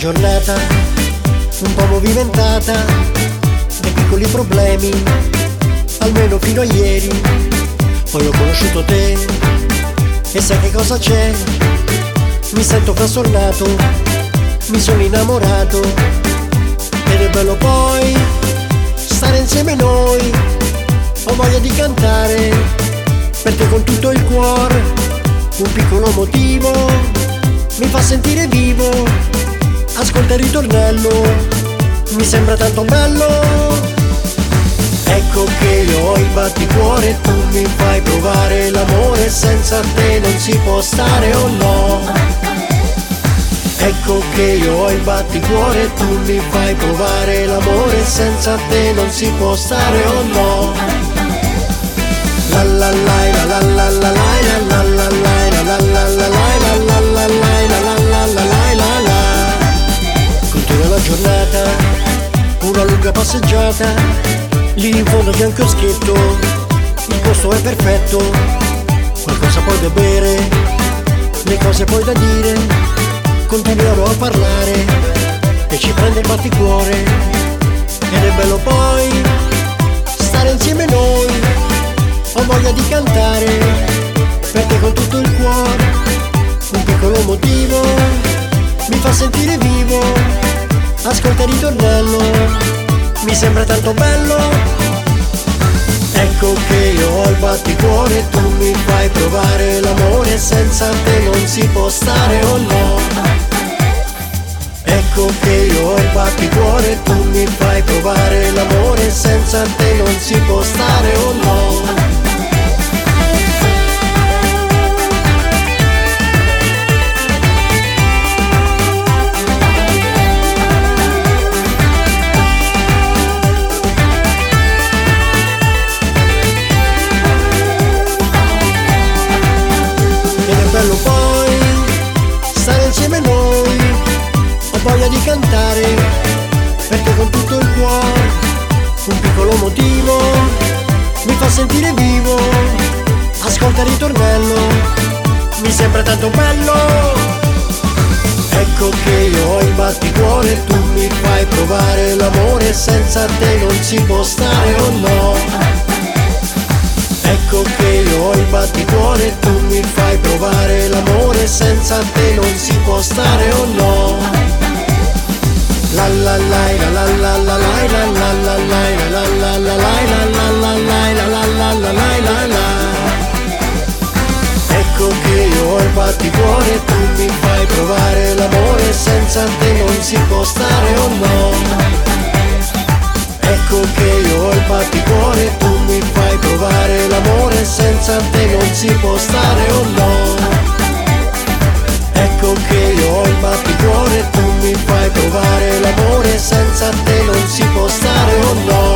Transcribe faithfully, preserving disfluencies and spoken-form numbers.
giornata un po' movimentata, dei piccoli problemi, almeno fino a ieri. Poi ho conosciuto te e sai che cosa c'è? Mi sento frastornato, mi sono innamorato, ed è bello poi stare insieme noi. Ho voglia di cantare per te con tutto il cuore, un piccolo motivo mi fa sentire vivo. Ascolta il ritornello, mi sembra tanto bello. Ecco che io ho il batticuore e tu mi fai provare l'amore, senza te non si può stare o no. Ecco che io ho il batticuore e tu mi fai provare l'amore, senza te non si può stare o no. La la la la la la la la la la la la la la la la la la la la. Continua la giornata, una lunga passeggiata, lì in fondo c'è un chioschetto, il posto è perfetto, qualcosa poi da bere, le cose poi da dire, continuiamo a parlare e ci prende il batticuore, ed è bello poi stare insieme noi. Ho voglia di cantare per te con tutto il cuore, un piccolo motivo mi fa sentire vivo. Ascolta il ritornello, mi sembra tanto bello. Ecco che io ho il batticuore e tu mi fai provare l'amore, senza te non si può stare o no. Ecco che io ho il batticuore e tu mi fai provare l'amore, senza te non si può stare o no. Bello poi stare insieme noi. Ho voglia di cantare per te con tutto il cuore, un piccolo motivo mi fa sentire vivo. Ascolta il ritornello, mi sembra tanto bello. Ecco che io ho il batticuore e tu mi fai provare l'amore, senza te non si può stare o no. Ecco che io ho il batticuore e tu mi fai provare l'amore, senza te non si può stare o no. La la la la la la la la la la la la la la la la la la la la. Ecco che io ho il batticuore e tu mi fai provare l'amore, senza te non si può stare o no. Ecco che io ho il batticuore e tu mi fai provare l'amore, senza te non si può stare o no. Ecco che io ho il batticuore e tu mi fai provare l'amore, senza te non si può stare o no.